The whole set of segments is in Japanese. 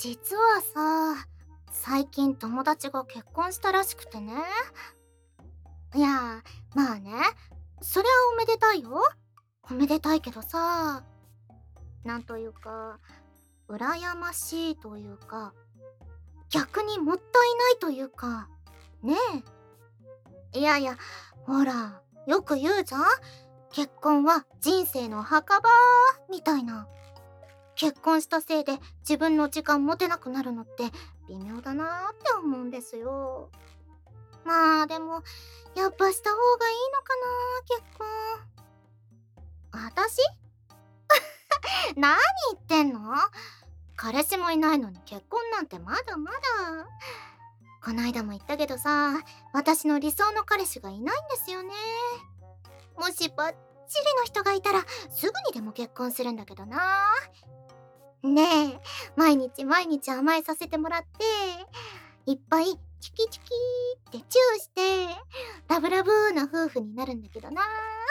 実はさ、最近友達が結婚したらしくてね。いや、まあね、そりゃおめでたいよ。おめでたいけどさ、なんというか、羨ましいというか、逆にもったいないというか、ねえ。いやいや、ほら、よく言うじゃん。結婚は人生の墓場みたいな。結婚したせいで自分の時間持てなくなるのって微妙だなーって思うんですよ。まあでも、やっぱした方がいいのかな、結婚。私何言ってんの？彼氏もいないのに結婚なんてまだまだ。こないだも言ったけどさ、私の理想の彼氏がいないんですよね。もしバッチリの人がいたらすぐにでも結婚するんだけどな。ねえ、毎日毎日甘えさせてもらって、いっぱいチキチキってチューして、ラブラブな夫婦になるんだけどな。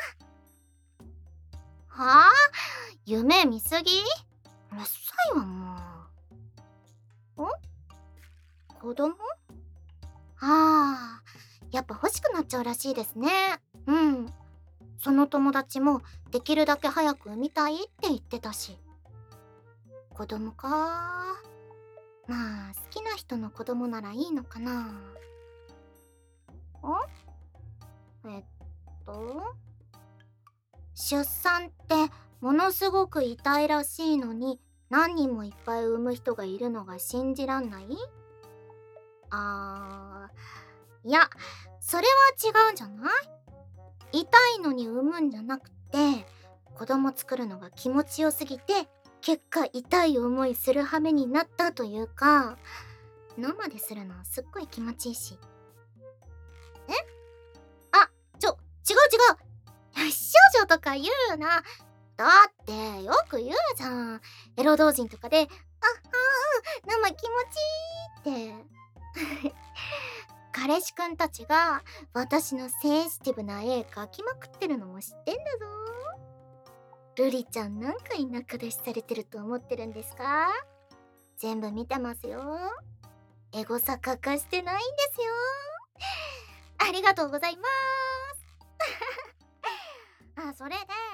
はあ？夢見すぎ？うるさいわもう。子供？ああ、やっぱ欲しくなっちゃうらしいですね。うん。その友達もできるだけ早く産みたいって言ってたし。子供か。まあ、好きな人の子供ならいいのかな。えっと、出産ってものすごく痛いらしいのに何人もいっぱい産む人がいるのが信じらんない？いや、それは違うんじゃない？痛いのに産むんじゃなくて、子供作るのが気持ちよすぎて、結果痛い思いする羽目になったというか、生でするのすっごい気持ちいいし。えあ、違う違う。少女とか言うな。だってよく言うじゃん。エロ同人とかで、あ、生気持ちいいって。彼氏くんたちが私のセンシティブな絵描きまくってるのも知ってんだぞ。ルリちゃん何回仲出しされてると思ってるんですか？全部見てますよ。エゴサ欠かしてないんですよ。ありがとうございます。それで、